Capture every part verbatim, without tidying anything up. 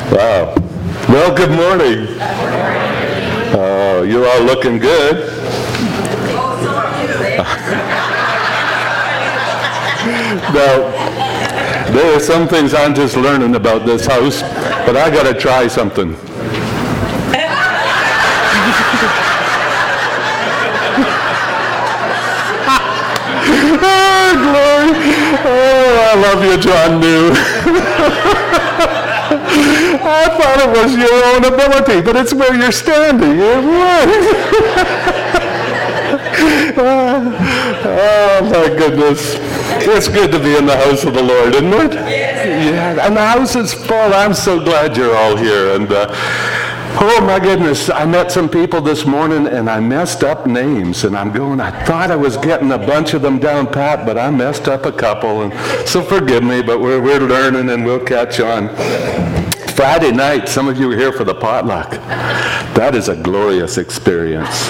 Wow. Well, good morning. Uh, you're all looking good. Now, there are some things I'm just learning about this house, but I got to try something. Oh, glory. Oh, I love you, John New. I thought it was your own ability, but it's where you're standing. Oh, my goodness. It's good to be in the house of the Lord, isn't it? Yeah, and the house is full. I'm so glad you're all here. And uh, oh, my goodness. I met some people this morning, and I messed up names. And I'm going, I thought I was getting a bunch of them down pat, but I messed up a couple. And so forgive me, but we're, we're learning, and we'll catch on. Friday night, some of you were here for the potluck. That is a glorious experience.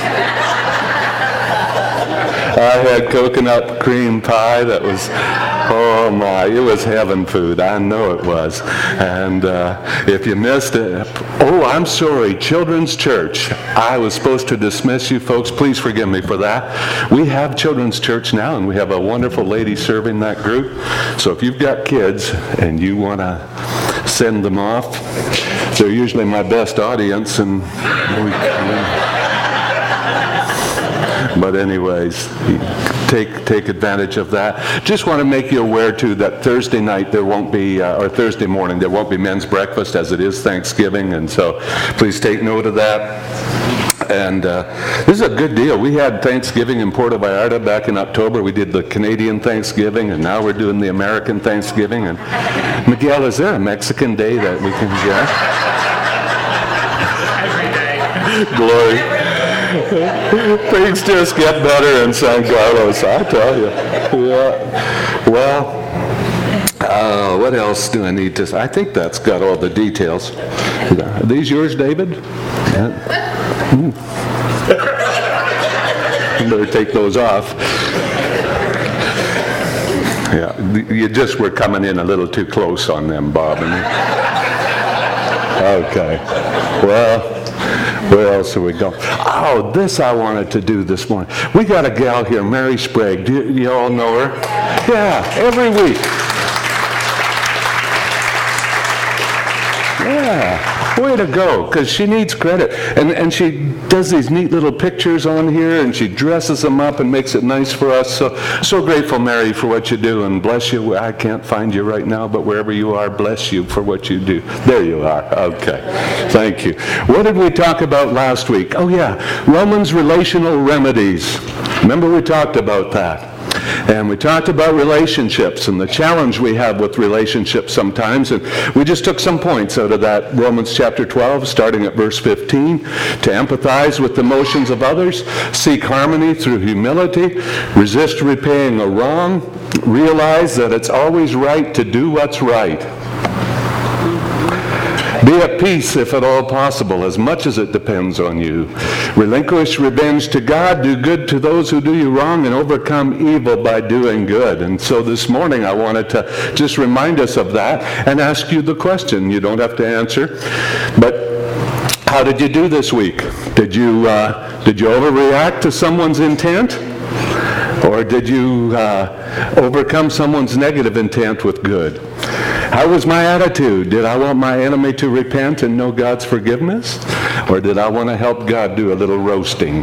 I had coconut cream pie that was, oh my, it was heaven food. I know it was. And uh, if you missed it, oh, I'm sorry, Children's Church. I was supposed to dismiss you folks. Please forgive me for that. We have Children's Church now, and we have a wonderful lady serving that group. So if you've got kids and you want to send them off, they're usually my best audience. And we, but anyways, take take advantage of that. Just want to make you aware too that Thursday night there won't be, uh, or Thursday morning there won't be men's breakfast, as it is Thanksgiving, and so please take note of that. And uh, this is a good deal. We had Thanksgiving in Puerto Vallarta back in October. We did the Canadian Thanksgiving, and now we're doing the American Thanksgiving. And Miguel, is there a Mexican day that we can get? Every day. Glory. Things just get better in San Carlos, I tell you. Yeah. Well, uh, what else do I need to say? I think that's got all the details. Are these yours, David? Yeah. Hmm. You better take those off. Yeah, you just were coming in a little too close on them, Bob. Okay. Well, where else are we going? Oh, this I wanted to do this morning. We got a gal here, Mary Sprague. Do you, you all know her? Yeah, every week. Yeah, way to go, because she needs credit. And and she does these neat little pictures on here, and she dresses them up and makes it nice for us. So, so grateful, Mary, for what you do, and bless you. I can't find you right now, but wherever you are, bless you for what you do. There you are. Okay. Thank you. What did we talk about last week? Oh, yeah, Romans relational remedies. Remember we talked about that. And we talked about relationships and the challenge we have with relationships sometimes. And we just took some points out of that Romans chapter twelve, starting at verse fifteen. To empathize with the emotions of others, seek harmony through humility, resist repaying a wrong, realize that it's always right to do what's right. Be at peace if at all possible, as much as it depends on you. Relinquish revenge to God, do good to those who do you wrong, and overcome evil by doing good. And so this morning I wanted to just remind us of that and ask you the question. You don't have to answer, but how did you do this week? Did you, uh, did you overreact to someone's intent? Or did you uh, overcome someone's negative intent with good? How was my attitude? Did I want my enemy to repent and know God's forgiveness? Or did I want to help God do a little roasting?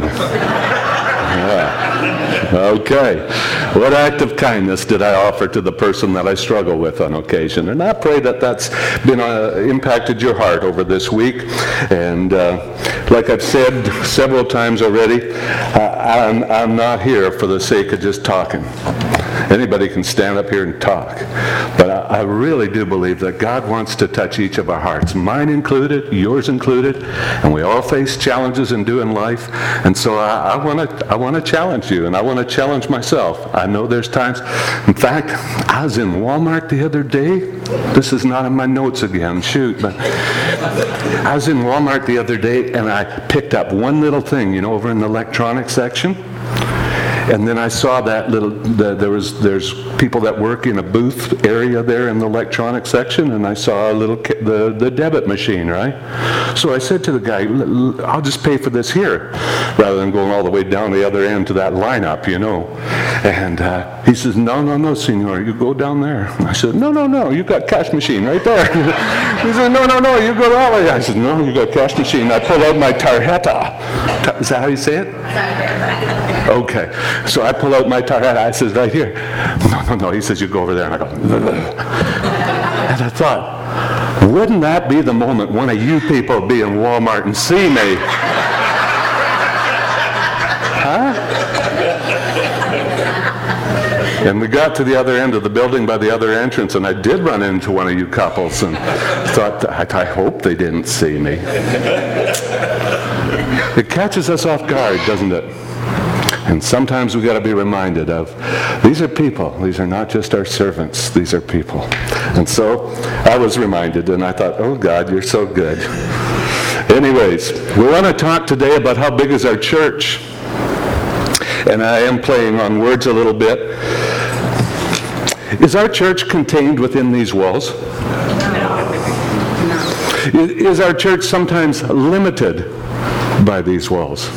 Yeah. Okay. What act of kindness did I offer to the person that I struggle with on occasion? And I pray that that's been uh, impacted your heart over this week. And uh, like I've said several times already, uh, I'm, I'm not here for the sake of just talking. Anybody can stand up here and talk. But I, I really do believe that God wants to touch each of our hearts, mine included, yours included, and we all face challenges in doing life. And so I, I want to I want to challenge you, and I want to challenge myself. I know there's times, in fact, I was in Walmart the other day. This is not in my notes again, shoot, but I was in Walmart the other day, and I picked up one little thing, you know, over in the electronics section. And then I saw that little, the, there was, there's people that work in a booth area there in the electronic section, and I saw a little, the, the debit machine, right? So I said to the guy, I'll just pay for this here, rather than going all the way down the other end to that lineup, you know. And uh, he says, no, no, no, senor, you go down there. I said, no, no, no, you got cash machine right there. He said, no, no, no, you go that way. I said, no, you got cash machine. I pulled out my tarjeta. Is that how you say it? Okay. So I pull out my tarjeta. I says, right here. No, no, no. He says, you go over there. And I go, and I thought, wouldn't that be the moment one of you people be in Walmart and see me? Huh? And we got to the other end of the building by the other entrance, and I did run into one of you couples, and thought, I, I hope they didn't see me. It catches us off guard, doesn't it? And sometimes we got to be reminded of, these are people. These are not just our servants. These are people. And so I was reminded, and I thought, oh God, you're so good. Anyways, we want to talk today about how big is our church. And I am playing on words a little bit. Is our church contained within these walls? No. No. Is our church sometimes limited by these walls?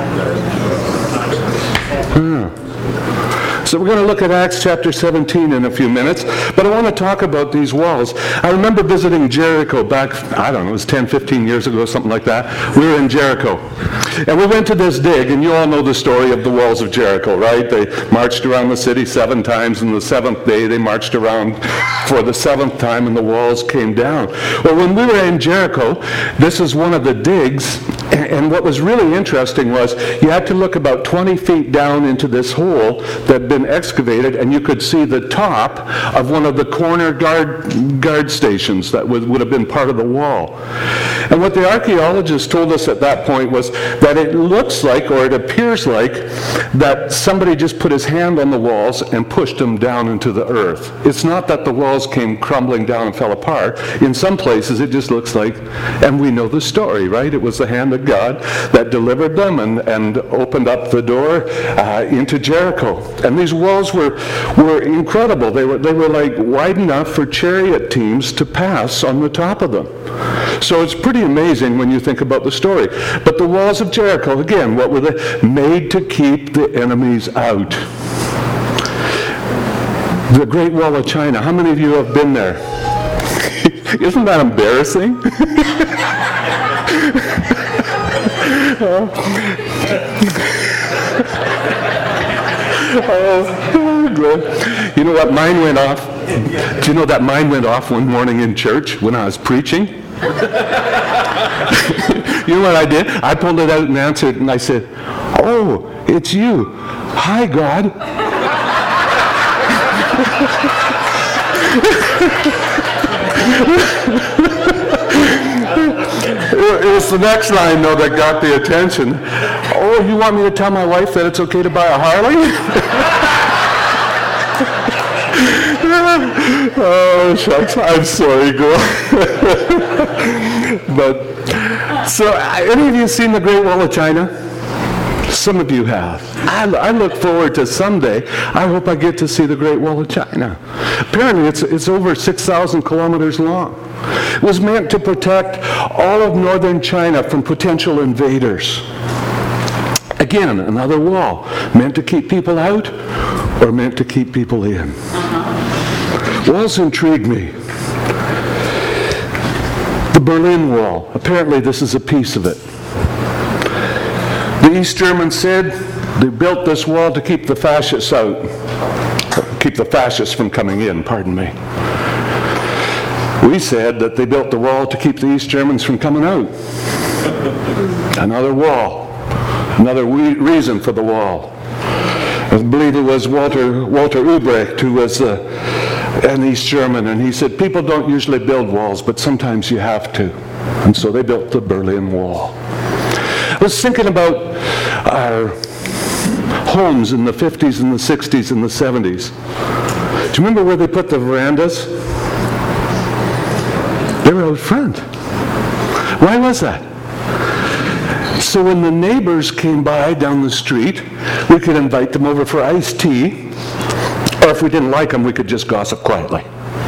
Hmm. So we're going to look at Acts chapter seventeen in a few minutes, but I want to talk about these walls. I remember visiting Jericho back, I don't know, it was ten, fifteen years ago, something like that. We were in Jericho. And we went to this dig, and you all know the story of the walls of Jericho, right? They marched around the city seven times, and the seventh day they marched around for the seventh time, and the walls came down. Well, when we were in Jericho, this is one of the digs, and what was really interesting was you had to look about twenty feet down into this hole that had been excavated, and you could see the top of one of the corner guard guard stations that would, would have been part of the wall. And what the archaeologists told us at that point was that it looks like, or it appears like, that somebody just put his hand on the walls and pushed them down into the earth. It's not that the walls came crumbling down and fell apart. In some places it just looks like, and we know the story, right? It was the hand of God that delivered them and, and opened up the door uh, into Jericho. And these walls were were incredible. They were they were like wide enough for chariot teams to pass on the top of them. So it's pretty amazing when you think about the story. But the walls of Jericho, again, what were they? Made to keep the enemies out. The Great Wall of China. How many of you have been there? Isn't that embarrassing? Oh, good. You know what? Mine went off. Do you know that mine went off one morning in church when I was preaching? You know what I did? I pulled it out and answered, and I said, "Oh, it's you. Hi, God." It was the next line, though, that got the attention. "Oh, you want me to tell my wife that it's okay to buy a Harley?" Oh, shucks. I'm sorry, girl. But, so, any of you seen the Great Wall of China? Some of you have. I, I look forward to someday, I hope I get to see the Great Wall of China. Apparently, it's, it's over six thousand kilometers long. It was meant to protect all of northern China from potential invaders. Again, another wall, meant to keep people out or meant to keep people in. Walls intrigue me. The Berlin Wall, apparently this is a piece of it. The East Germans said they built this wall to keep the fascists out, keep the fascists from coming in, pardon me. We said that they built the wall to keep the East Germans from coming out. Another wall, another we- reason for the wall. I believe it was Walter Walter Ubrecht who was uh, an East German, and he said people don't usually build walls, but sometimes you have to. And so they built the Berlin Wall. I was thinking about our homes in the fifties and the sixties and the seventies. Do you remember where they put the verandas? They were out front. Why was that? So when the neighbors came by down the street, we could invite them over for iced tea, or if we didn't like them, we could just gossip quietly.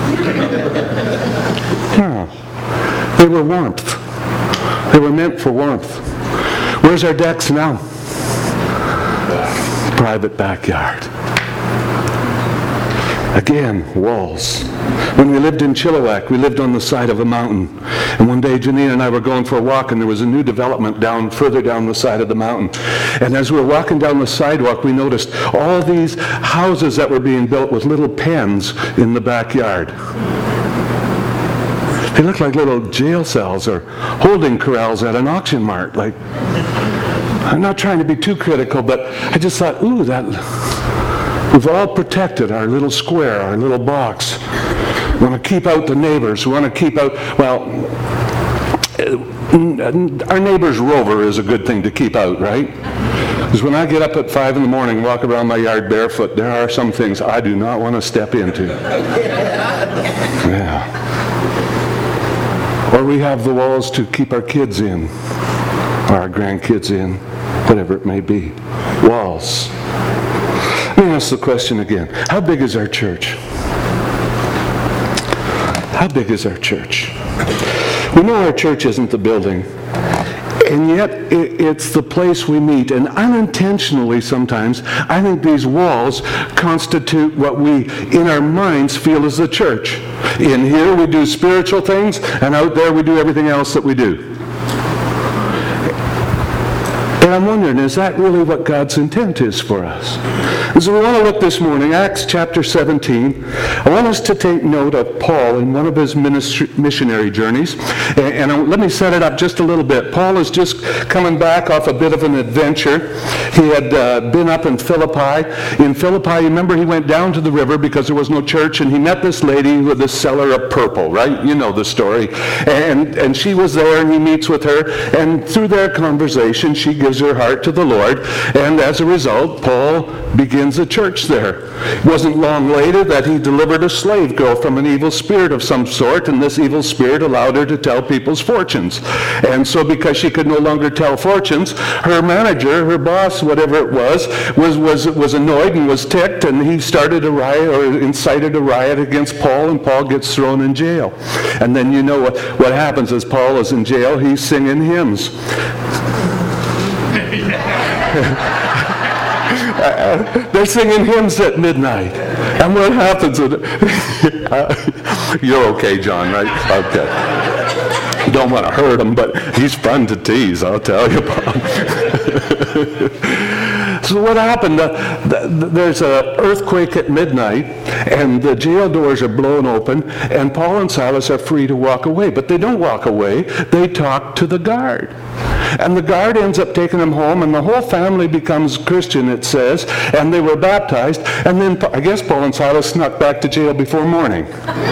No. They were warmth. They were meant for warmth. Where's our decks now? Private backyard. Again, walls. When we lived in Chilliwack, we lived on the side of a mountain. And one day, Janine and I were going for a walk, and there was a new development down further down the side of the mountain. And as we were walking down the sidewalk, we noticed all these houses that were being built with little pens in the backyard. They looked like little jail cells or holding corrals at an auction mart. Like, I'm not trying to be too critical, but I just thought, ooh, that... We've all protected our little square, our little box. We want to keep out the neighbors. We want to keep out, well, our neighbor's rover is a good thing to keep out, right? Because when I get up at five in the morning and walk around my yard barefoot, there are some things I do not want to step into. Yeah. Or we have the walls to keep our kids in, or our grandkids in, whatever it may be. Walls. Let me ask the question again. How big is our church? How big is our church? We know our church isn't the building, and yet it's the place we meet. And unintentionally sometimes, I think these walls constitute what we, in our minds, feel is the church. In here we do spiritual things, and out there we do everything else that we do. And I'm wondering, is that really what God's intent is for us? As we want to look this morning, Acts chapter seventeen, I want us to take note of Paul in one of his ministry, missionary journeys. And, and let me set it up just a little bit. Paul is just coming back off a bit of an adventure. He had uh, been up in Philippi. In Philippi, you remember he went down to the river because there was no church, and he met this lady with a seller of purple, right? You know the story. And, and she was there, and he meets with her. And through their conversation, she gives her heart to the Lord. And as a result, Paul begins a church there. It wasn't long later that he delivered a slave girl from an evil spirit of some sort, and this evil spirit allowed her to tell people's fortunes. And so because she could no longer tell fortunes, her manager, her boss, whatever it was, was, was, was annoyed and was ticked, and he started a riot or incited a riot against Paul, and Paul gets thrown in jail. And then you know what, what happens as Paul is in jail. He's singing hymns. Uh, they're singing hymns at midnight. And what happens? With You're okay, John, right? Okay. Don't want to hurt him, but he's fun to tease, I'll tell you, Bob. So what happened? Uh, th- there's an earthquake at midnight, and the jail doors are blown open, and Paul and Silas are free to walk away. But they don't walk away. They talk to the guard. And the guard ends up taking them home, and the whole family becomes Christian, it says, and they were baptized. And then I guess Paul and Silas snuck back to jail before morning.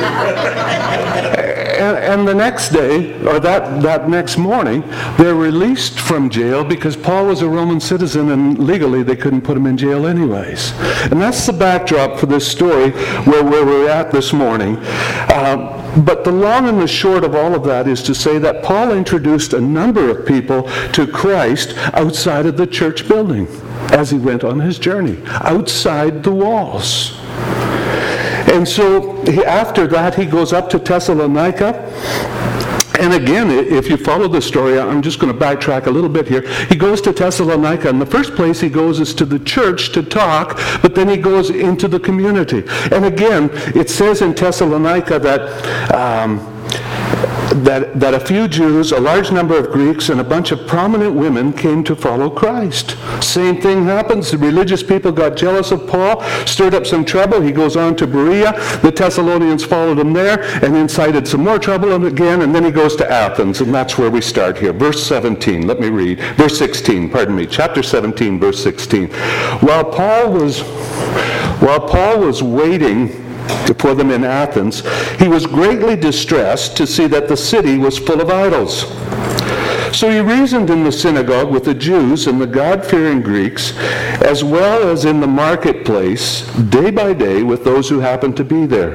and, and the next day, or that, that next morning, they're released from jail because Paul was a Roman citizen, and legally they couldn't put him in jail anyways. And that's the backdrop for this story where, where we're at this morning. Um, But the long and the short of all of that is to say that Paul introduced a number of people to Christ outside of the church building as he went on his journey, outside the walls. And so he, after that, he goes up to Thessalonica. And again, if you follow the story, I'm just going to backtrack a little bit here. He goes to Thessalonica, and the first place he goes is to the church to talk, but then he goes into the community. And again, it says in Thessalonica that um, that, that a few Jews, a large number of Greeks, and a bunch of prominent women came to follow Christ. Same thing happens. The religious people got jealous of Paul, stirred up some trouble. He goes on to Berea. The Thessalonians followed him there and incited some more trouble again, and then he goes to Athens, and that's where we start here. Verse seventeen, let me read. Verse sixteen, pardon me, chapter seventeen, verse sixteen. While Paul was, while Paul was waiting for them in Athens, he was greatly distressed to see that the city was full of idols. So he reasoned in the synagogue with the Jews and the God-fearing Greeks, as well as in the marketplace, day by day, with those who happened to be there.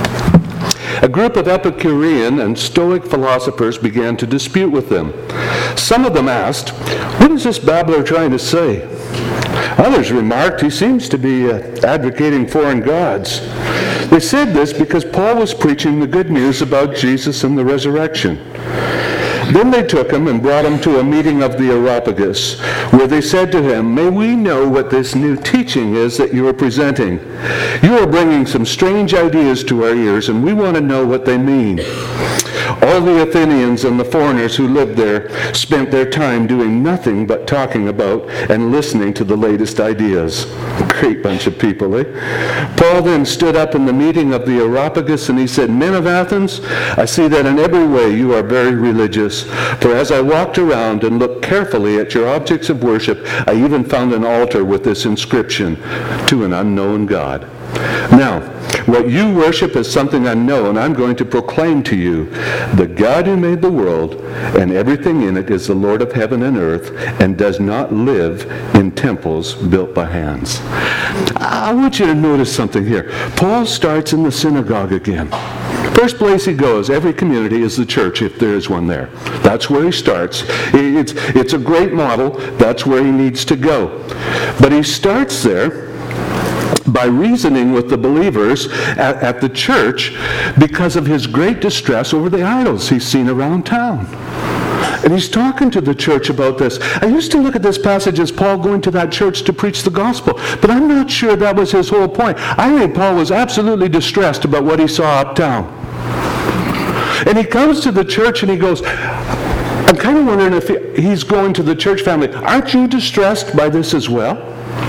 A group of Epicurean and Stoic philosophers began to dispute with them. Some of them asked, "What is this babbler trying to say?" Others remarked, "He seems to be uh, advocating foreign gods." They said this because Paul was preaching the good news about Jesus and the resurrection. Then they took him and brought him to a meeting of the Areopagus, where they said to him, "May we know what this new teaching is that you are presenting? You are bringing some strange ideas to our ears, and we want to know what they mean." All the Athenians and the foreigners who lived there spent their time doing nothing but talking about and listening to the latest ideas. Great bunch of people, eh? Paul then stood up in the meeting of the Areopagus and he said, "Men of Athens, I see that in every way you are very religious. For as I walked around and looked carefully at your objects of worship, I even found an altar with this inscription, 'To an unknown God.' Now, what you worship is something unknown. I'm going to proclaim to you, the God who made the world and everything in it is the Lord of heaven and earth and does not live in temples built by hands." I want you to notice something here. Paul starts in the synagogue again. First place he goes, every community is the church, if there is one there. That's where he starts. It's, it's a great model. That's where he needs to go. But he starts there by reasoning with the believers at, at the church because of his great distress over the idols he's seen around town. And he's talking to the church about this. I used to look at this passage as Paul going to that church to preach the gospel, but I'm not sure that was his whole point. I think Paul was absolutely distressed about what he saw uptown. And he comes to the church and he goes, I'm kind of wondering if he, he's going to the church family, aren't you distressed by this as well?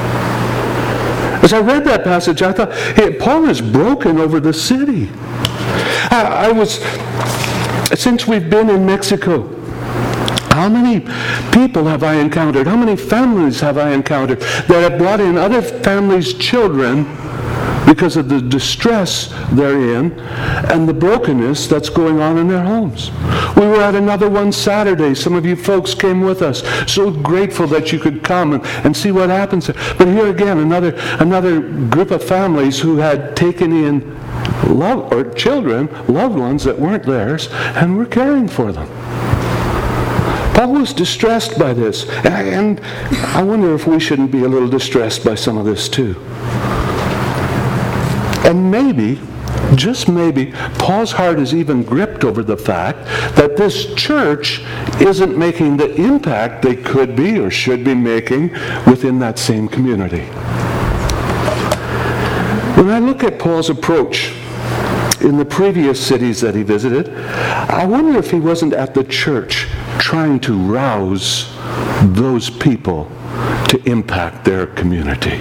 As I read that passage, I thought, hey, Paul is broken over the city. I, I was, since we've been in Mexico, how many people have I encountered? How many families have I encountered that have brought in other families' children because of the distress they're in and the brokenness that's going on in their homes? We were at another one Saturday. Some of you folks came with us. So grateful that you could come and, and see what happens there. But here again, another another group of families who had taken in love or children, loved ones that weren't theirs, and were caring for them. Paul was distressed by this, and I wonder if we shouldn't be a little distressed by some of this too. And maybe, just maybe, Paul's heart is even gripped over the fact that this church isn't making the impact they could be or should be making within that same community. When I look at Paul's approach in the previous cities that he visited, I wonder if he wasn't at the church trying to rouse those people to impact their community.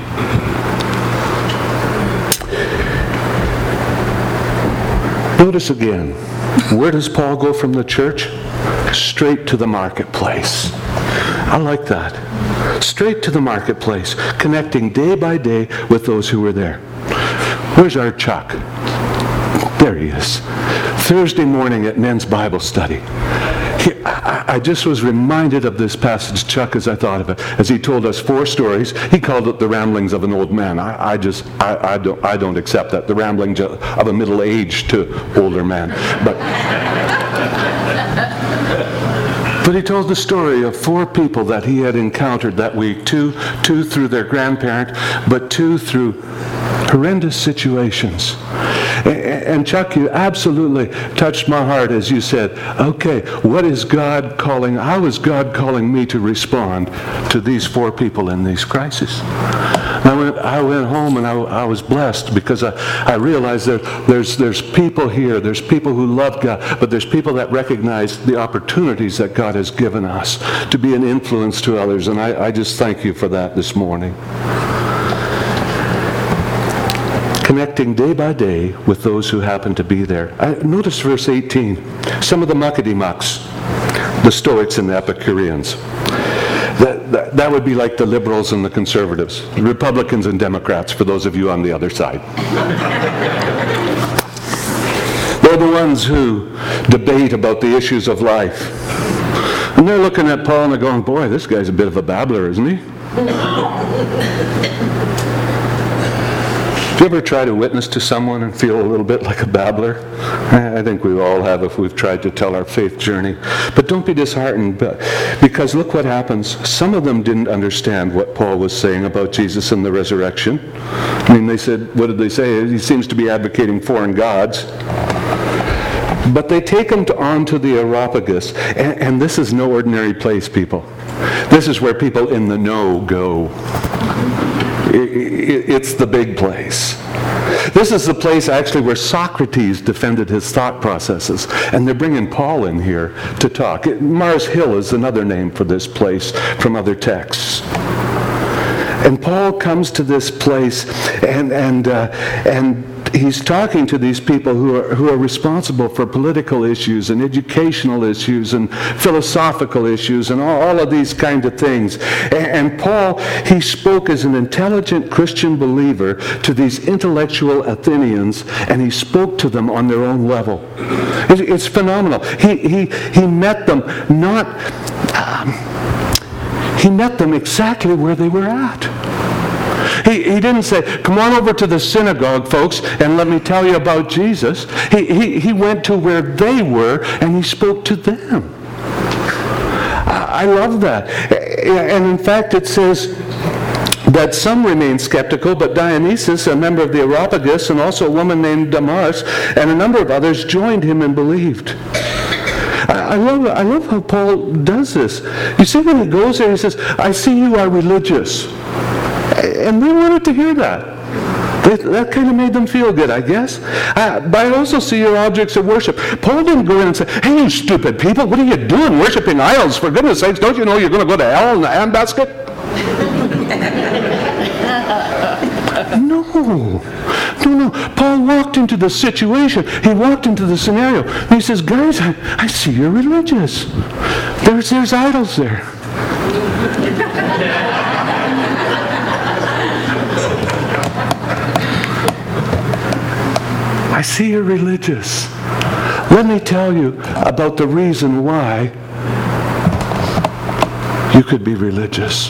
Notice again, where does Paul go from the church? Straight to the marketplace. I like that. Straight to the marketplace, connecting day by day with those who were there. Where's our Chuck? There he is. Thursday morning at men's Bible study. He, I, I just was reminded of this passage, Chuck, as I thought of it. As he told us four stories, he called it the ramblings of an old man. I, I just, I, I don't, I don't accept that. The ramblings of a middle-aged to older man. But, but he told the story of four people that he had encountered that week. Two, two through their grandparent, but two through horrendous situations. And Chuck, you absolutely touched my heart as you said, okay, what is God calling, how is God calling me to respond to these four people in these crises? I went, I went home and I, I was blessed because I, I realized that there's, there's people here, there's people who love God, but there's people that recognize the opportunities that God has given us to be an influence to others. And I, I just thank you for that this morning. Connecting day by day with those who happen to be there. I, notice verse eighteen. Some of the muckety-mucks, the Stoics and the Epicureans. That, that, that would be like the liberals and the conservatives, Republicans and Democrats, for those of you on the other side. They're the ones who debate about the issues of life. And they're looking at Paul and they're going, boy, this guy's a bit of a babbler, isn't he? Do you ever try to witness to someone and feel a little bit like a babbler? I think we all have if we've tried to tell our faith journey. But don't be disheartened, because look what happens. Some of them didn't understand what Paul was saying about Jesus and the resurrection. I mean, they said, what did they say? He seems to be advocating foreign gods. But they take him to, on to the Areopagus. And, and this is no ordinary place, people. This is where people in the know go. It, it, it's the big place. This is the place actually where Socrates defended his thought processes. And they're bringing Paul in here to talk. It, Mars Hill is another name for this place from other texts. And Paul comes to this place, and and uh, and he's talking to these people who are who are responsible for political issues and educational issues and philosophical issues and all, all of these kinds of things. And, and Paul, he spoke as an intelligent Christian believer to these intellectual Athenians, and he spoke to them on their own level. It, it's phenomenal. He he he met them not. Um, He met them exactly where they were at. He, he didn't say, come on over to the synagogue, folks, and let me tell you about Jesus. He, he, he went to where they were, and he spoke to them. I, I love that. And in fact, it says that some remained skeptical, but Dionysius, a member of the Areopagus, and also a woman named Damaris, and a number of others joined him and believed. I love I love how Paul does this. You see, when he goes there, he says, I see you are religious. And they wanted to hear that. That, that kind of made them feel good, I guess. Uh, but I also see your objects of worship. Paul didn't go in and say, hey, you stupid people, what are you doing worshiping idols? For goodness sakes, don't you know you're going to go to hell in the handbasket? No. No, no. Paul walked into the situation. He walked into the scenario. And he says, guys, I, I see you're religious. There's, there's idols there. I see you're religious. Let me tell you about the reason why you could be religious.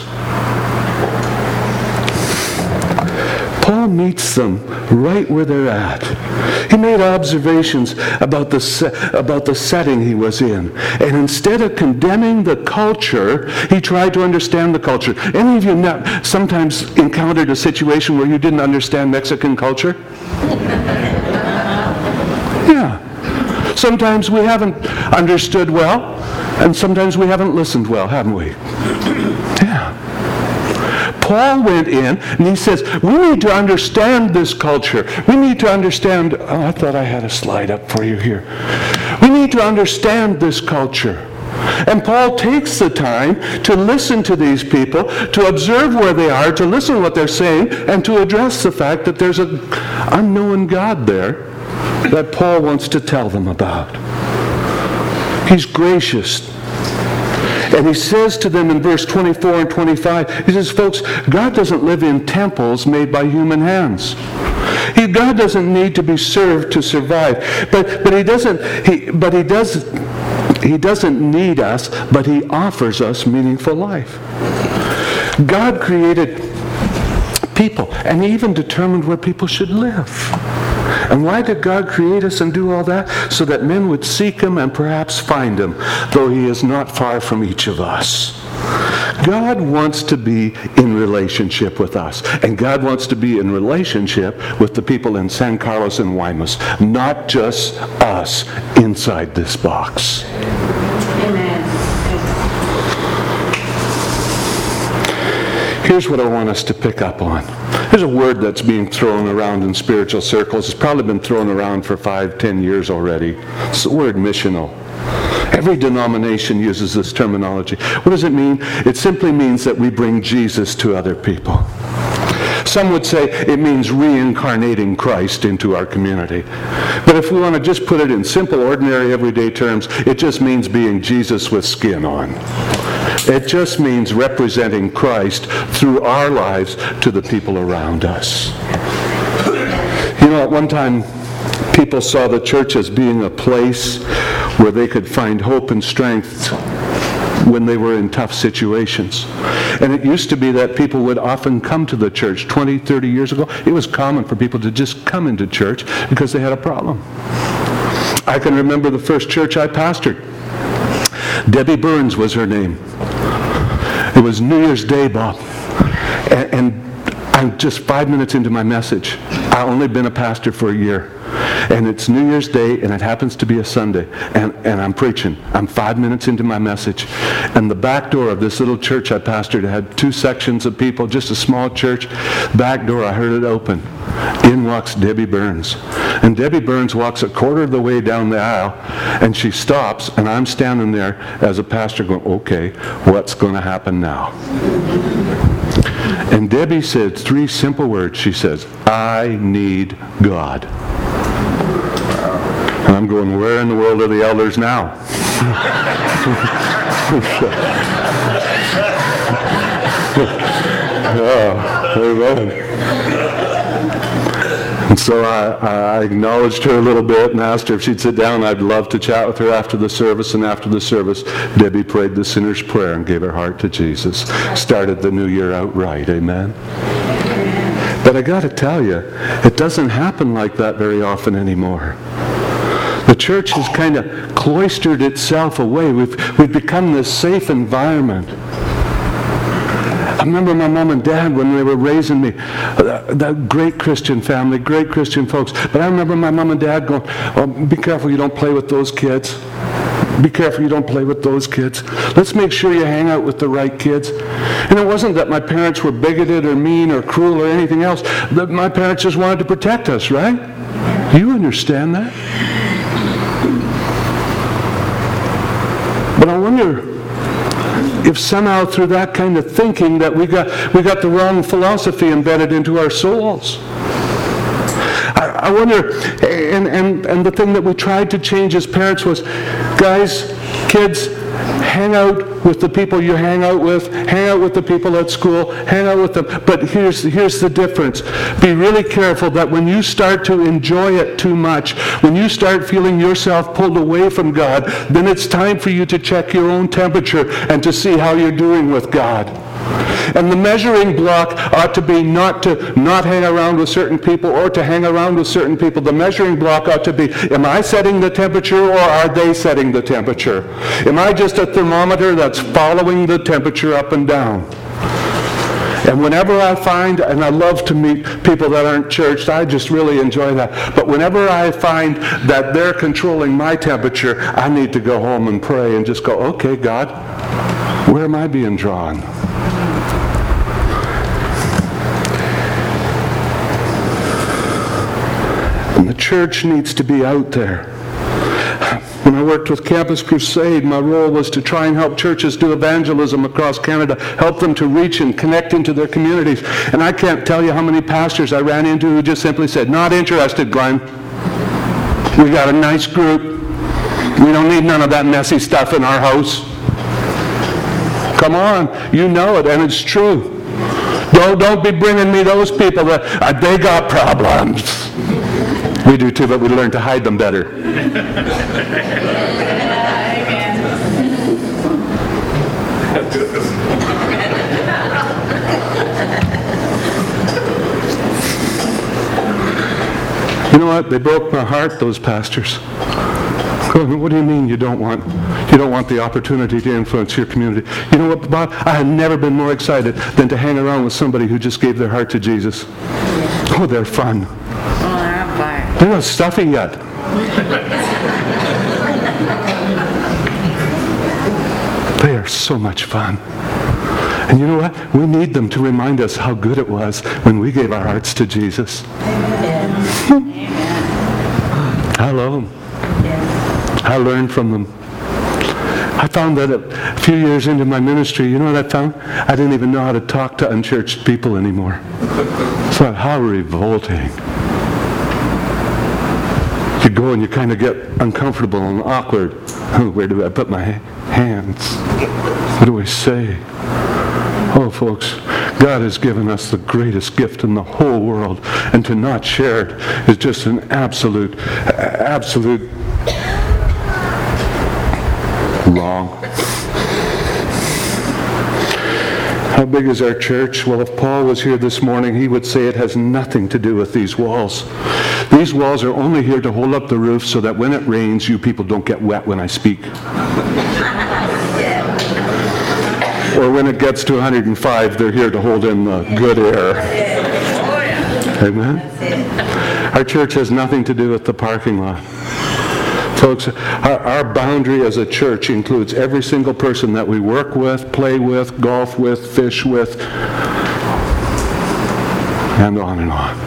Paul meets them right where they're at. He made observations about the se- about the setting he was in. And instead of condemning the culture, he tried to understand the culture. Any of you not sometimes encountered a situation where you didn't understand Mexican culture? Yeah. Sometimes we haven't understood well, and sometimes we haven't listened well, haven't we? Yeah. Paul went in and he says, we need to understand this culture. We need to understand, oh, I thought I had a slide up for you here. We need to understand this culture. And Paul takes the time to listen to these people, to observe where they are, to listen to what they're saying, and to address the fact that there's an unknown God there that Paul wants to tell them about. He's gracious. And he says to them in verse twenty-four and twenty-five, he says, folks, God doesn't live in temples made by human hands. He, God doesn't need to be served to survive. But but he doesn't he but he does he doesn't need us, but he offers us meaningful life. God created people, and he even determined where people should live. And why did God create us and do all that? So that men would seek him and perhaps find him, though he is not far from each of us. God wants to be in relationship with us. And God wants to be in relationship with the people in San Carlos and Guaymas, not just us inside this box. Amen. Here's what I want us to pick up on. There's a word that's being thrown around in spiritual circles. It's probably been thrown around for five, ten years already. It's the word missional. Every denomination uses this terminology. What does it mean? It simply means that we bring Jesus to other people. Some would say it means reincarnating Christ into our community. But if we want to just put it in simple, ordinary, everyday terms, it just means being Jesus with skin on. It just means representing Christ through our lives to the people around us. You know, at one time, people saw the church as being a place where they could find hope and strength when they were in tough situations. And it used to be that people would often come to the church. twenty, thirty years ago, it was common for people to just come into church because they had a problem. I can remember the first church I pastored. Debbie Burns was her name. It was New Year's Day, Bob. And, and I'm just five minutes into my message. I've only been a pastor for a year. And it's New Year's Day, and it happens to be a Sunday. And, and I'm preaching. I'm five minutes into my message. And the back door of this little church I pastored had two sections of people, just a small church. Back door, I heard it open. In walks Debbie Burns. And Debbie Burns walks a quarter of the way down the aisle, and she stops, and I'm standing there as a pastor going, okay, what's going to happen now? And Debbie said three simple words. She says, I need God. And I'm going, where in the world are the elders now? Oh, amen. And so I, I acknowledged her a little bit and asked her if she'd sit down. I'd love to chat with her after the service. And after the service, Debbie prayed the sinner's prayer and gave her heart to Jesus. Started the new year out right. Amen. But I got to tell you, it doesn't happen like that very often anymore. The church has kind of cloistered itself away. We've, we've become this safe environment. I remember my mom and dad when they were raising me, that great Christian family, great Christian folks. But I remember my mom and dad going, oh, be careful you don't play with those kids. Be careful you don't play with those kids. Let's make sure you hang out with the right kids. And it wasn't that my parents were bigoted or mean or cruel or anything else. That my parents just wanted to protect us, right? Do you understand that? But I wonder if somehow through that kind of thinking that we got we got the wrong philosophy embedded into our souls. I, I wonder, and, and, and the thing that we tried to change as parents was, guys, kids, hang out with the people you hang out with, hang out with the people at school, hang out with them. But here's, here's the difference. Be really careful that when you start to enjoy it too much, when you start feeling yourself pulled away from God, then it's time for you to check your own temperature and to see how you're doing with God. And the measuring block ought to be not to not hang around with certain people or to hang around with certain people. The measuring block ought to be, am I setting the temperature or are they setting the temperature? Am I just a thermometer that's following the temperature up and down? And whenever I find, and I love to meet people that aren't churched, I just really enjoy that. But whenever I find that they're controlling my temperature, I need to go home and pray and just go, okay, God, where am I being drawn? And the church needs to be out there. When I worked with Campus Crusade, my role was to try and help churches do evangelism across Canada, help them to reach and connect into their communities. And I can't tell you how many pastors I ran into who just simply said, not interested, Glenn. We got a nice group. We don't need none of that messy stuff in our house. Come on, you know it, and it's true. Don't, don't be bringing me those people that uh, they got problems. We do too, but we learn to hide them better. You know what? They broke my heart, those pastors. What do you mean you don't want you don't want the opportunity to influence your community? You know what, Bob? I have never been more excited than to hang around with somebody who just gave their heart to Jesus. Oh, they're fun. They're not stuffy yet. They are so much fun. And you know what? We need them to remind us how good it was when we gave our hearts to Jesus. Amen. I love them. I learned from them. I found that a few years into my ministry, you know what I found? I didn't even know how to talk to unchurched people anymore. So how revolting. You go and you kind of get uncomfortable and awkward. Oh, where do I put my hands? What do I say? Oh, folks, God has given us the greatest gift in the whole world, and to not share it is just an absolute, absolute wrong. How big is our church? Well, if Paul was here this morning, he would say it has nothing to do with these walls. These walls are only here to hold up the roof so that when it rains, you people don't get wet when I speak. Or when it gets to one hundred five, they're here to hold in the good air. Amen? Our church has nothing to do with the parking lot. Folks, our, our boundary as a church includes every single person that we work with, play with, golf with, fish with, and on and on.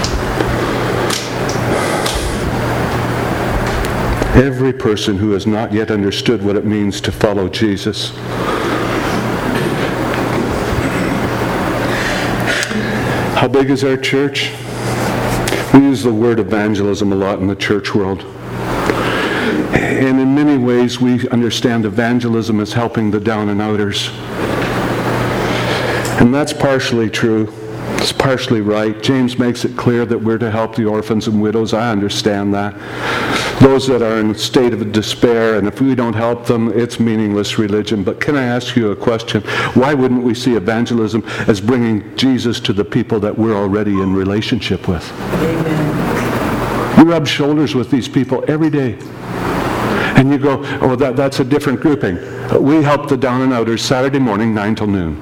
Every person who has not yet understood what it means to follow Jesus. How big is our church? We use the word evangelism a lot in the church world. And in many ways, we understand evangelism as helping the down and outers. And that's partially true. It's partially right. James makes it clear that we're to help the orphans and widows. I understand that. Those that are in a state of despair, and if we don't help them, it's meaningless religion. But can I ask you a question? Why wouldn't we see evangelism as bringing Jesus to the people that we're already in relationship with? Amen. You rub shoulders with these people every day. And you go, oh, that, that's a different grouping. We help the down and outers Saturday morning, nine till noon.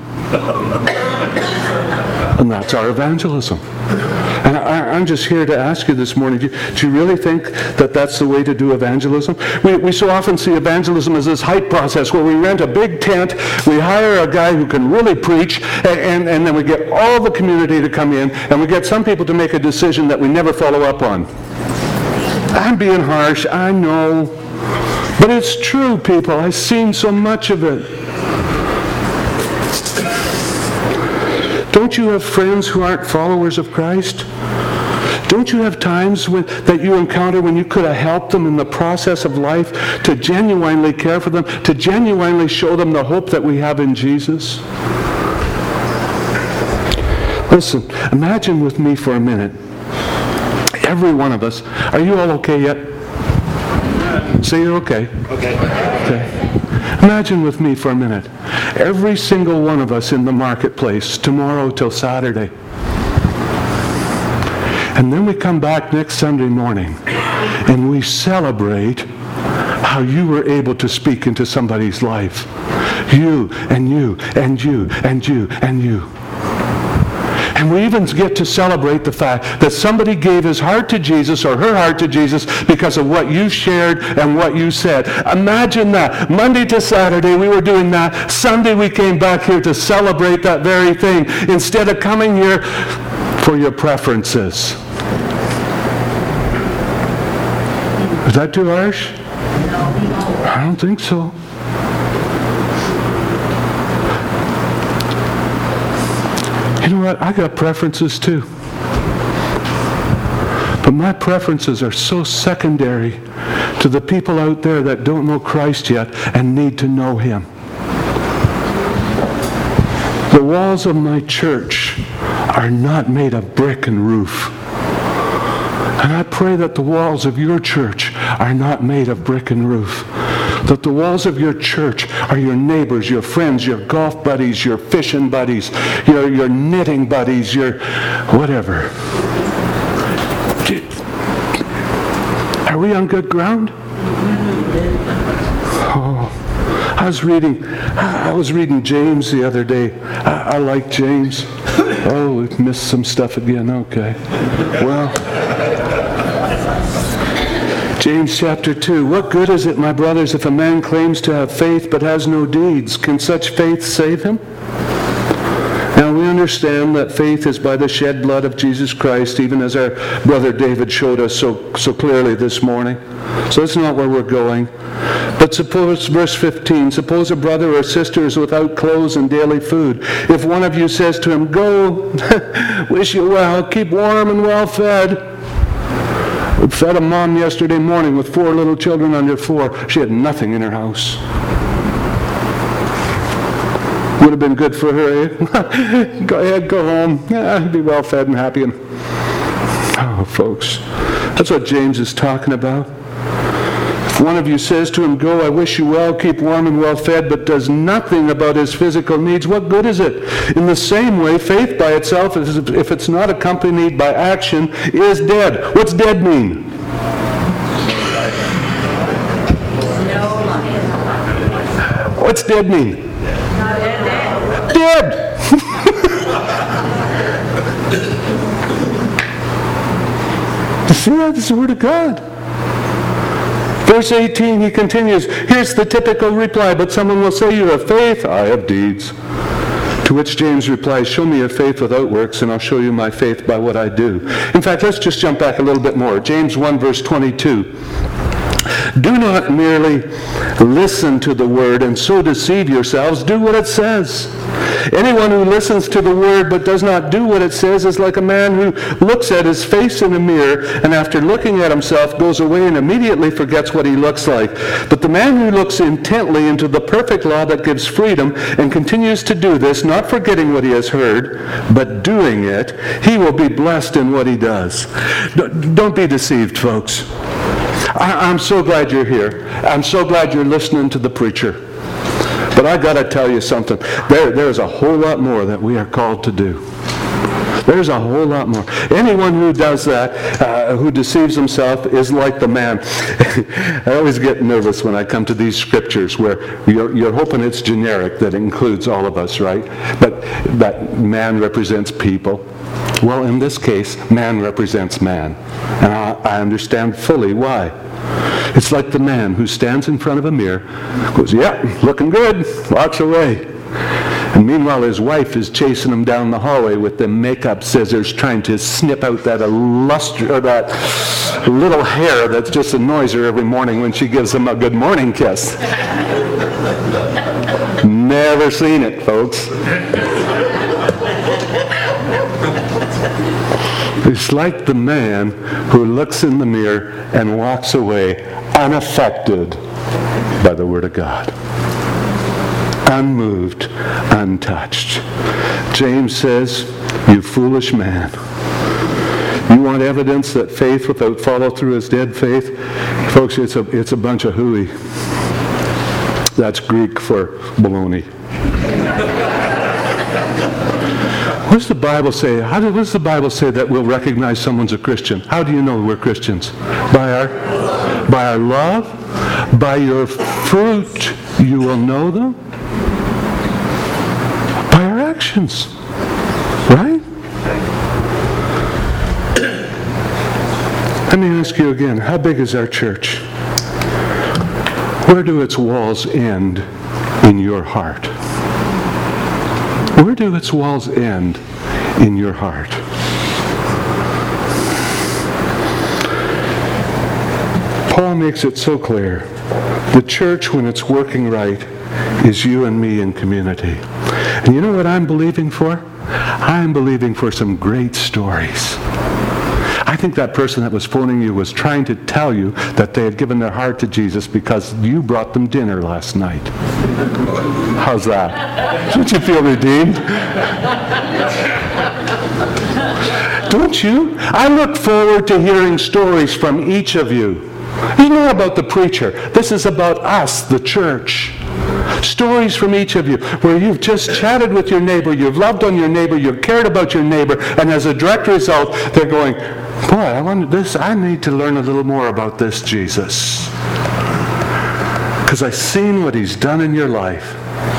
And that's our evangelism. And I, I'm just here to ask you this morning, do you, do you really think that that's the way to do evangelism? We, we so often see evangelism as this hype process where we rent a big tent, we hire a guy who can really preach, and, and, and then we get all the community to come in, and we get some people to make a decision that we never follow up on. I'm being harsh, I know. But it's true, people. I've seen so much of it. Don't you have friends who aren't followers of Christ? Don't you have times when, that you encounter when you could have helped them in the process of life to genuinely care for them, to genuinely show them the hope that we have in Jesus? Listen, imagine with me for a minute. Every one of us. Are you all okay yet? Say you're okay. Okay. Okay. Imagine with me for a minute. Every single one of us in the marketplace tomorrow till Saturday. And then we come back next Sunday morning and we celebrate how you were able to speak into somebody's life. You and you and you and you and you. And we even get to celebrate the fact that somebody gave his heart to Jesus or her heart to Jesus because of what you shared and what you said. Imagine that. Monday to Saturday we were doing that. Sunday we came back here to celebrate that very thing instead of coming here for your preferences. Is that too harsh? I don't think so. You know what? I got preferences too. But my preferences are so secondary to the people out there that don't know Christ yet and need to know Him. The walls of my church are not made of brick and roof. And I pray that the walls of your church are not made of brick and roof. That the walls of your church are your neighbors, your friends, your golf buddies, your fishing buddies, your, your knitting buddies, your whatever. Are we on good ground? Oh, I was reading, I was reading James the other day. I, I like James. Oh, we've missed some stuff again. Okay. Well, James chapter two. What good is it, my brothers, if a man claims to have faith but has no deeds? Can such faith save him? Now we understand that faith is by the shed blood of Jesus Christ, even as our brother David showed us so, so clearly this morning. So that's not where we're going. But suppose, verse fifteen, suppose a brother or sister is without clothes and daily food. If one of you says to him, go, wish you well, keep warm and well fed. We fed a mom yesterday morning with four little children under four. She had nothing in her house. Would have been good for her, eh? Go ahead, go home. Yeah, be well fed and happy. And oh, folks, that's what James is talking about. If one of you says to him, "Go, I wish you well, keep warm and well fed," but does nothing about his physical needs, what good is it? In the same way, faith by itself, if it's not accompanied by action, is dead. What's dead mean? What's dead mean? Dead. Dead. You see that? It's the Word of God. Verse eighteen, he continues, here's the typical reply, but someone will say, "You have faith, I have deeds." To which James replies, "Show me your faith without works, and I'll show you my faith by what I do." In fact, let's just jump back a little bit more. James one, verse twenty-two. Do not merely listen to the word and so deceive yourselves. Do what it says. Anyone who listens to the word but does not do what it says is like a man who looks at his face in a mirror and after looking at himself goes away and immediately forgets what he looks like. But the man who looks intently into the perfect law that gives freedom and continues to do this, not forgetting what he has heard, but doing it, he will be blessed in what he does. Don't be deceived, folks. I'm so glad you're here. I'm so glad you're listening to the preacher. But I got to tell you something. There, there's a whole lot more that we are called to do. There's a whole lot more. Anyone who does that, uh, who deceives himself, is like the man. I always get nervous when I come to these scriptures where you're, you're hoping it's generic, that it includes all of us, right? But that man represents people. Well, in this case, man represents man. And I, I understand fully why. It's like the man who stands in front of a mirror, goes, "Yeah, looking good," walks away. And meanwhile, his wife is chasing him down the hallway with the makeup scissors, trying to snip out that luster, or that little hair that just annoys her every morning when she gives him a good morning kiss. Never seen it, folks. It's like the man who looks in the mirror and walks away unaffected by the Word of God. Unmoved, untouched. James says, "You foolish man. You want evidence that faith without follow-through is dead faith?" Folks, it's a, it's a bunch of hooey. That's Greek for baloney. What does the Bible say? How do, what does the Bible say that we'll recognize someone's a Christian? How do you know we're Christians? By our, by our love? By your fruit you will know them? By our actions. Right? Let me ask you again, how big is our church? Where do its walls end in your heart? Where do its walls end in your heart? Paul makes it so clear. The church, when it's working right, is you and me in community. And you know what I'm believing for? I'm believing for some great stories. I think that person that was phoning you was trying to tell you that they had given their heart to Jesus because you brought them dinner last night. How's that? Don't you feel redeemed? Don't you? I look forward to hearing stories from each of you. You know about the preacher. This is about us, the church. Stories from each of you where you've just chatted with your neighbor, you've loved on your neighbor, you've cared about your neighbor, and as a direct result, they're going, "Boy, I wonder this. I need to learn a little more about this Jesus, because I've seen what he's done in your life."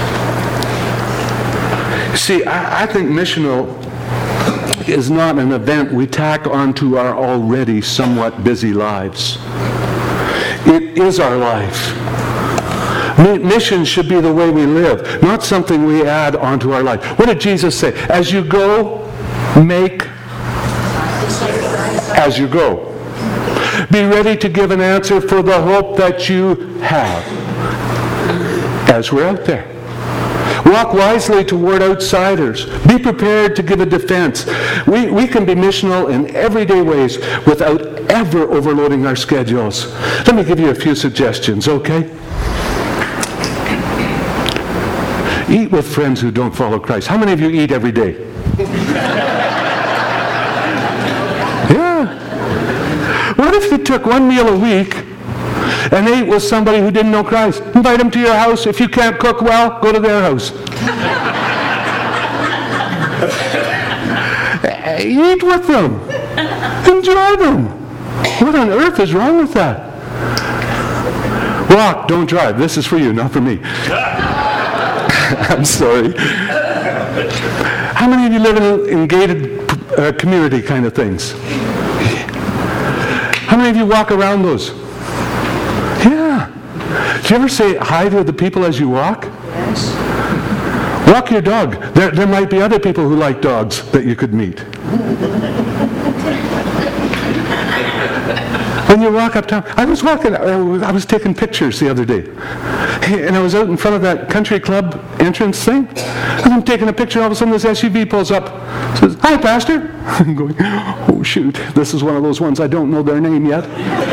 See, I, I think missional is not an event we tack onto our already somewhat busy lives. It is our life. Mission should be the way we live, not something we add onto our life. What did Jesus say? As you go, make as you go. Be ready to give an answer for the hope that you have as we're out there. Walk wisely toward outsiders. Be prepared to give a defense. We, we can be missional in everyday ways without ever overloading our schedules. Let me give you a few suggestions, okay? Eat with friends who don't follow Christ. How many of you eat every day? Yeah. What if you took one meal a week and ate with somebody who didn't know Christ. Invite them to your house. If you can't cook well, go to their house. Eat with them. Enjoy them. What on earth is wrong with that? Walk, don't drive. This is for you, not for me. I'm sorry. How many of you live in, in gated uh, community kind of things? How many of you walk around those? Yeah. Do you ever say hi to the people as you walk? Yes. Walk your dog. There, there might be other people who like dogs that you could meet. When you walk uptown, I was walking, I was taking pictures the other day, and I was out in front of that country club entrance thing, and I'm taking a picture, all of a sudden this S U V pulls up, says, "Hi, Pastor." I'm going, oh shoot, this is one of those ones I don't know their name yet.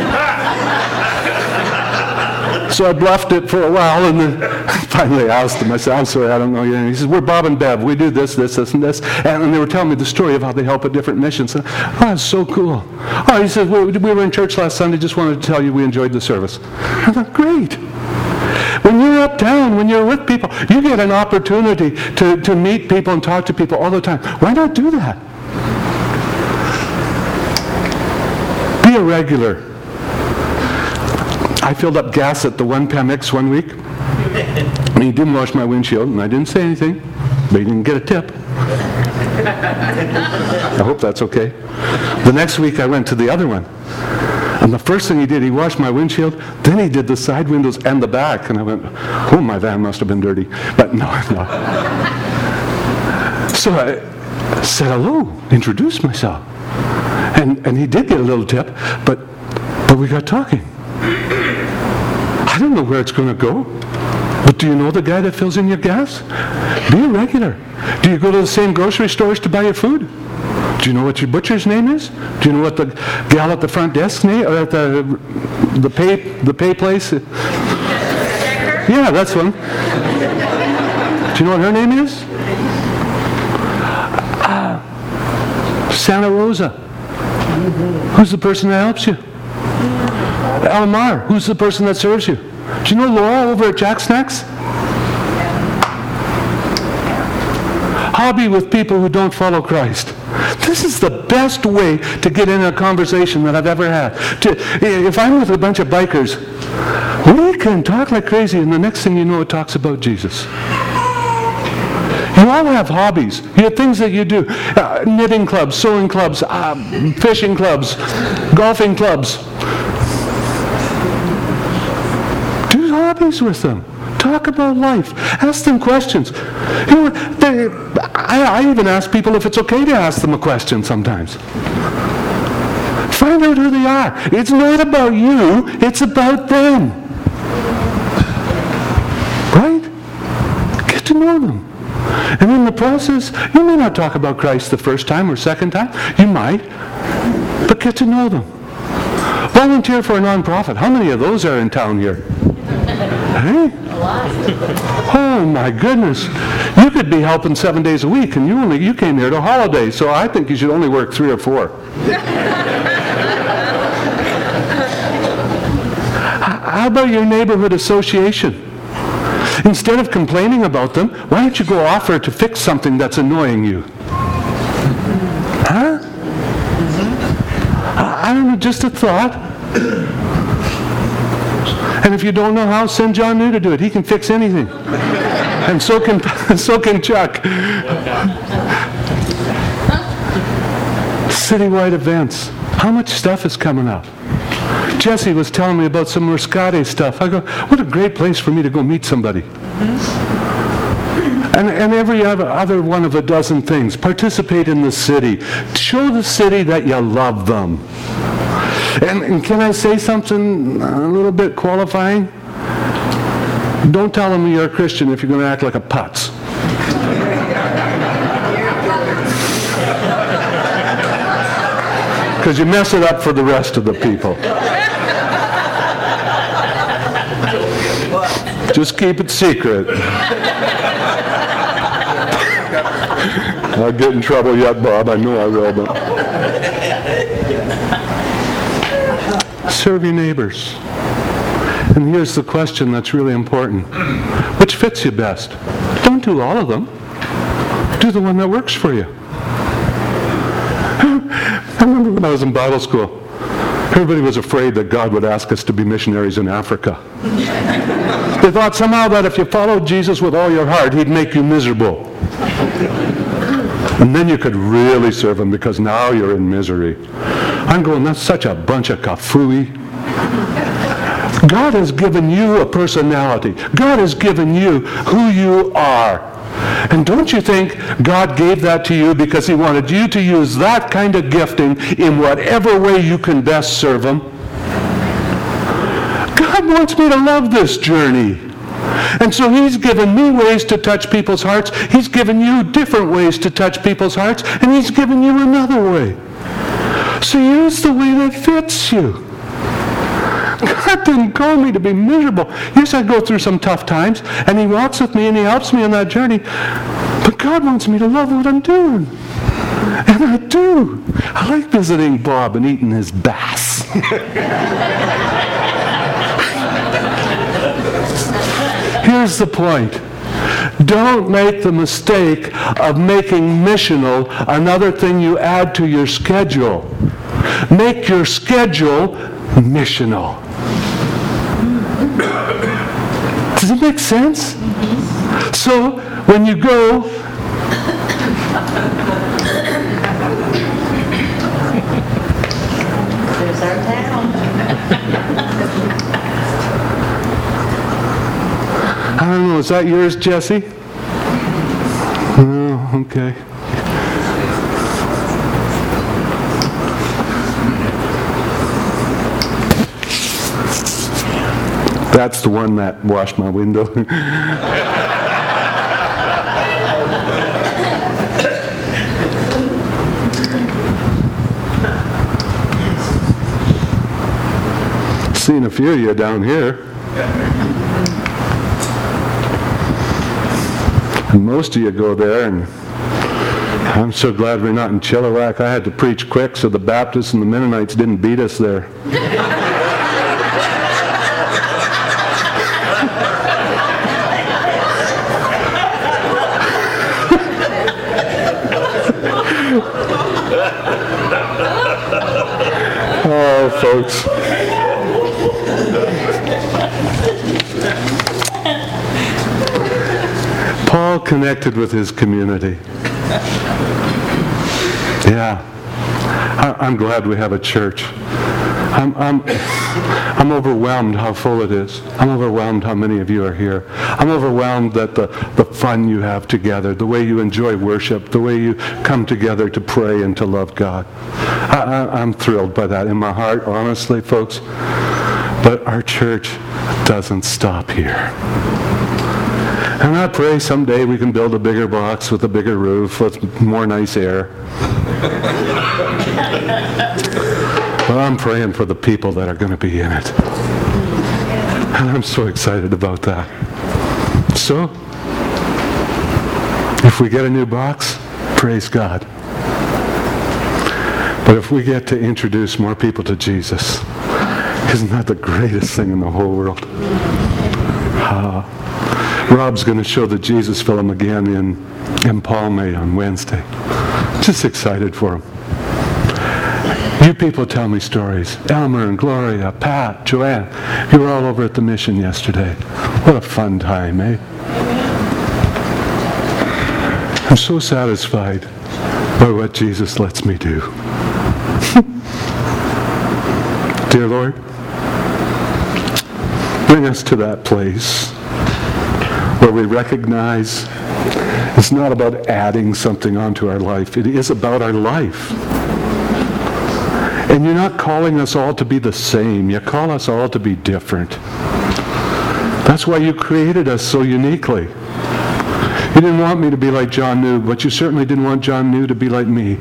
So I bluffed it for a while, and then finally I asked him, I said, "I'm sorry, I don't know your name." He says, "We're Bob and Bev. We do this, this, this, and this." And, and they were telling me the story of how they help at different missions. And, oh, that's so cool. Oh, he says, we, we were in church last Sunday, just wanted to tell you we enjoyed the service. I thought, great. When you're uptown, when you're with people, you get an opportunity to, to meet people and talk to people all the time. Why not do that? Be a regular. I filled up gas at the one Pemex one week, and he didn't wash my windshield, and I didn't say anything, but he didn't get a tip. I hope that's okay. The next week I went to the other one, and the first thing he did, he washed my windshield, then he did the side windows and the back, and I went, oh, my van must have been dirty. But no, no. So I said hello, introduced myself, and, and he did get a little tip, but, but we got talking. I don't know where it's going to go, but do you know the guy that fills in your gas? Be a regular. Do you go to the same grocery stores to buy your food? Do you know what your butcher's name is? Do you know what the gal at the front desk name, or at the the pay the pay place? Yeah, that's one. Do you know what her name is? Uh, Santa Rosa. Who's the person that helps you? Elmar, who's the person that serves you? Do you know Laura over at Jack Snacks? Hobby with people who don't follow Christ. This is the best way to get in a conversation that I've ever had. To, if I'm with a bunch of bikers, we can talk like crazy, and the next thing you know, it talks about Jesus. You all have hobbies. You have things that you do. Uh, knitting clubs, sewing clubs, uh, fishing clubs, golfing clubs. Do hobbies with them. Talk about life. Ask them questions. You know, they, I, I even ask people if it's okay to ask them a question sometimes. Find out who they are. It's not about you. It's about them. Right? Get to know them. And in the process, you may not talk about Christ the first time or second time. You might. But get to know them. Volunteer for a nonprofit. How many of those are in town here? Hey? Oh my goodness. You could be helping seven days a week, and you only you came here to holiday, so I think you should only work three or four. How about your neighborhood association? Instead of complaining about them, why don't you go offer to fix something that's annoying you? Huh? I don't know, just a thought. And if you don't know how, send John New to do it. He can fix anything. And so can so can Chuck. Citywide events. How much stuff is coming up? Jesse was telling me about some Riscate stuff. I go, what a great place for me to go meet somebody. And, and every other, other one of a dozen things. Participate in the city. Show the city that you love them. And, and can I say something a little bit qualifying? Don't tell them you're a Christian if you're going to act like a putz. Because you mess it up for the rest of the people. Just keep it secret. I'll get in trouble yet, Bob. I know I will, but... Serve your neighbors. And here's the question that's really important. Which fits you best? Don't do all of them. Do the one that works for you. I remember when I was in Bible school, everybody was afraid that God would ask us to be missionaries in Africa. They thought somehow that if you followed Jesus with all your heart, he'd make you miserable. And then you could really serve him because now you're in misery. I'm going, that's such a bunch of kafooey. God has given you a personality. God has given you who you are. And don't you think God gave that to you because he wanted you to use that kind of gifting in whatever way you can best serve him? God wants me to love this journey. And so he's given me ways to touch people's hearts. He's given you different ways to touch people's hearts. And he's given you another way. So use the way that fits you. God didn't call me to be miserable. Yes, I go through some tough times, and he walks with me and he helps me on that journey. But God wants me to love what I'm doing. And I do. I like visiting Bob and eating his bass. Here's the point. Don't make the mistake of making missional another thing you add to your schedule. Make your schedule missional. Does it make sense? So when you go, there's our town. I don't know, is that yours, Jesse? Oh, okay. That's the one that washed my window. Seen a few of you down here. And most of you go there, and I'm so glad we're not in Chilliwack. I had to preach quick so the Baptists and the Mennonites didn't beat us there. Oh, folks. Paul connected with his community. Yeah. I, I'm glad we have a church. I'm, I'm, I'm overwhelmed how full it is. I'm overwhelmed how many of you are here. I'm overwhelmed that the, the fun you have together, the way you enjoy worship, the way you come together to pray and to love God. I, I, I'm thrilled by that in my heart, honestly, folks. But our church doesn't stop here. And I pray someday we can build a bigger box with a bigger roof with more nice air. Well, I'm praying for the people that are going to be in it. And I'm so excited about that. So, if we get a new box, praise God. But if we get to introduce more people to Jesus, isn't that the greatest thing in the whole world? Uh, Rob's going to show the Jesus film again in, in Palme on Wednesday. Just excited for him. You people tell me stories. Elmer and Gloria, Pat, Joanne. You were all over at the mission yesterday. What a fun time, eh? I'm so satisfied by what Jesus lets me do. Dear Lord, bring us to that place where we recognize it's not about adding something onto our life. It is about our life. And you're not calling us all to be the same. You call us all to be different. That's why you created us so uniquely. You didn't want me to be like John New, but you certainly didn't want John New to be like me.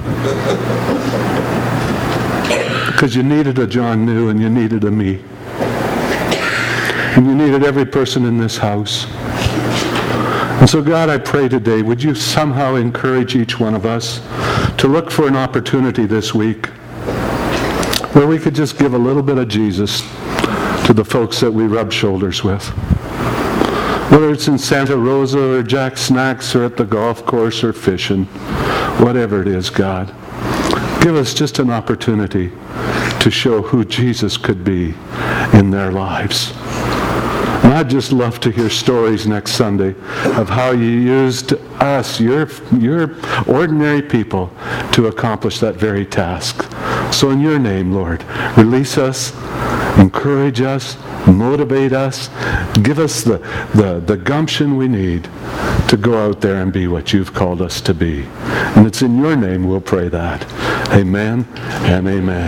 Because you needed a John New and you needed a me. And you needed every person in this house. And so God, I pray today, would you somehow encourage each one of us to look for an opportunity this week where we could just give a little bit of Jesus to the folks that we rub shoulders with. Whether it's in Santa Rosa or Jack Snacks or at the golf course or fishing, whatever it is, God, give us just an opportunity to show who Jesus could be in their lives. And I'd just love to hear stories next Sunday of how you used us, your, your ordinary people, to accomplish that very task. So in your name, Lord, release us, encourage us, motivate us, give us the, the, the gumption we need to go out there and be what you've called us to be. And it's in your name we'll pray that. Amen and amen.